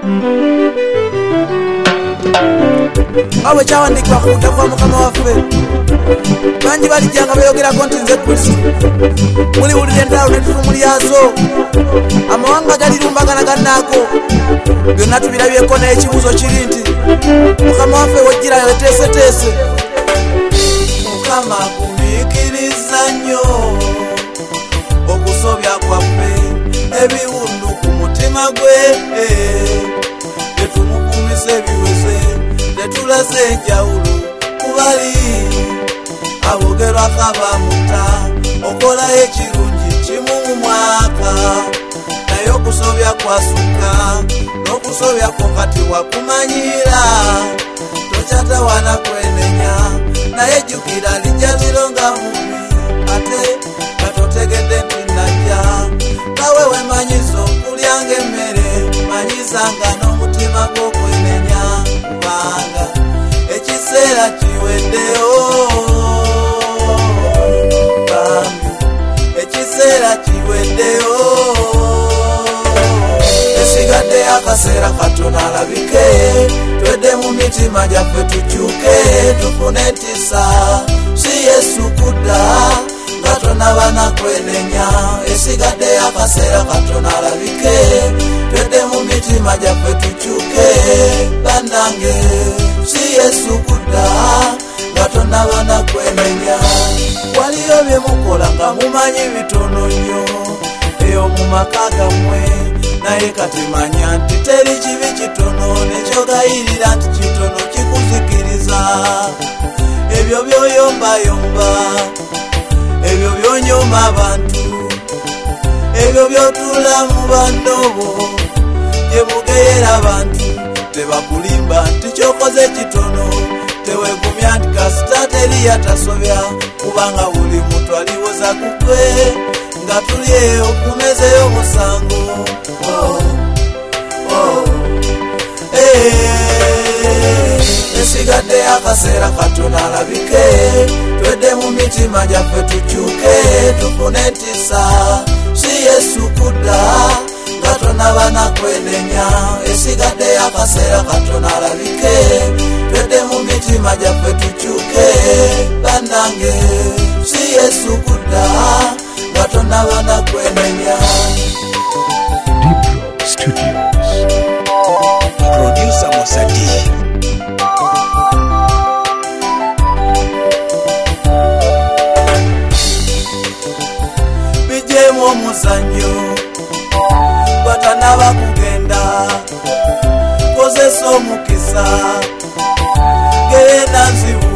Awe kyawandikibwa ku mutwe gwa Mukama waffe bangi balijjanga beeyogerako nti nze Kristo muliwulira entalo n'ettutumu lyazo amawanga galirumbagana gannaako byonna tubirabyeko naye ekibuuzo kiri nti Mukama waffe wojjirayo weteeseteese Mukama kumiikiriza nnyo okusobya kwaffe ebiwundu ku mutima gwe tetumukuumisa ebiweze tetulaze enjawulo kubali abogerwako abamuta okolayo ekirungi kimu mu mwaka naye okusobya kwasukka n'okusobyako kati wakumanyira tokyatawana kwenenya naye jjukira lijja lironga mubi ate katotegedde nti najja nawe wemanyiza okulyanga emmere manyizanga n'omutima gw'okwenenya kubanga ekiseera kiweddewo bambi ekiseera kiweddewo esigadde akaseera katono alabike twedde mu mitima gyaffe tukyuke tufune entiisa si Yesu kudda nga tonabana kwenenya esigadde akaseera katono alabike twedde mu mitima gyaffe tukyuke bannange si Yesu kudda nga tonabana kwenenya waliyo bye mukola nga mumanyi bitono nnyo eyo mu maka gammwe naye kati manya nti teri kibi kitono nekyogayirira nti kitono kikuzikiriza ebyo byoyombayomba ebyo byonyoma abantu ebyo byotula mu bandobo gye mugeyera abantu tebakulimba nti kyokoze kitono tewegumya nti kasita teri yatasobya kubanga buli muntu aliwoza kukwe nga tuli eyo kumezeyo omusango esigadde akaseera katono alabike twedde mu mitima gyaffe tukyuke tufune entiisa si Yesu kudda nga tonabana kwenenya esigadde akaseera katono alabike twedde mu mitima gyaffe tukyuke bannange si Yesu kudda nga tonabana kwenenya Diplo Studios. Producer Mosadi. bijjemu omuzannyo batanaba kugenda kozesa omukisa genda nzibu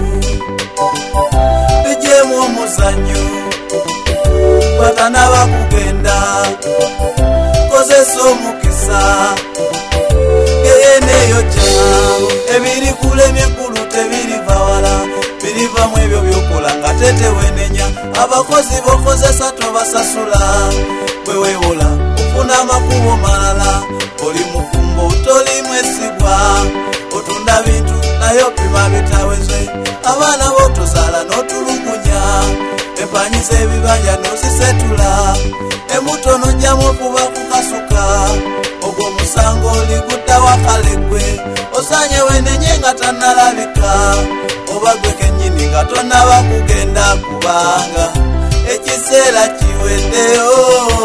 bijjemu omuzannyo batanaba kugenda kozesa omukisa geyeneeyojja ebiri kulemye eggulu tebiriva wala birivamu ebyo byokola nga tetewenenya abakozi bokozesa tobasasula bwe weewola ofuna amakubo malala oli mufumbo toli mwesigwa otunda bintu naye opima bitaweze abaana botozaala n'otulugunya empanyi z'ebibanja n'ozisetula embuto nojjamu okuba kukasuka ogwo omusango oligudda wakalegwe osanye wenenye nga tannalabika oba gwe kennyini nga tonnaba kugenda kubanga ekiseera kiweddeyo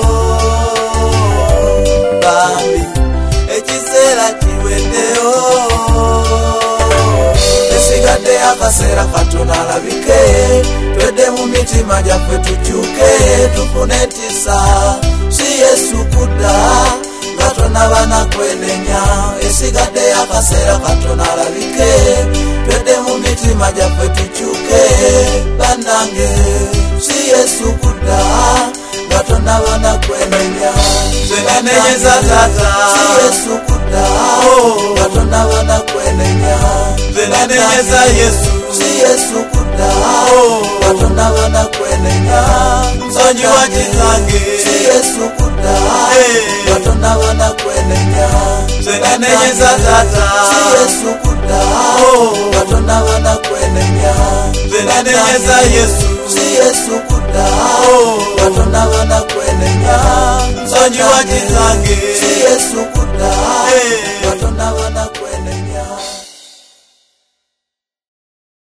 bambi ekiseera kiweddeyo esigadde akaseera katono alabike twedde mu mitima gyaffe tukyuke tufune entiisa si Yesu kudda nga tonabana kwenenya esigadde akaseera katono alabike twedde mu mitima gyaffe tukyuke bannange si Yesu kudda nga tonabana kwenenya zenenenyeza tata si Yesu kudda nga tonabana kwenenya zenenenyeza Yesu si Yesu kudda nga tonabana kwenenya nsonyi wa kitange si Yesu kudda nga tonabana kwenenya zenenenyeza tata si Yesu kudda nga tonabana kwenenya zenenenyeza Yesu si Yesu kudda nga tonabana kwenenya nsonyi wa kitange si Yesu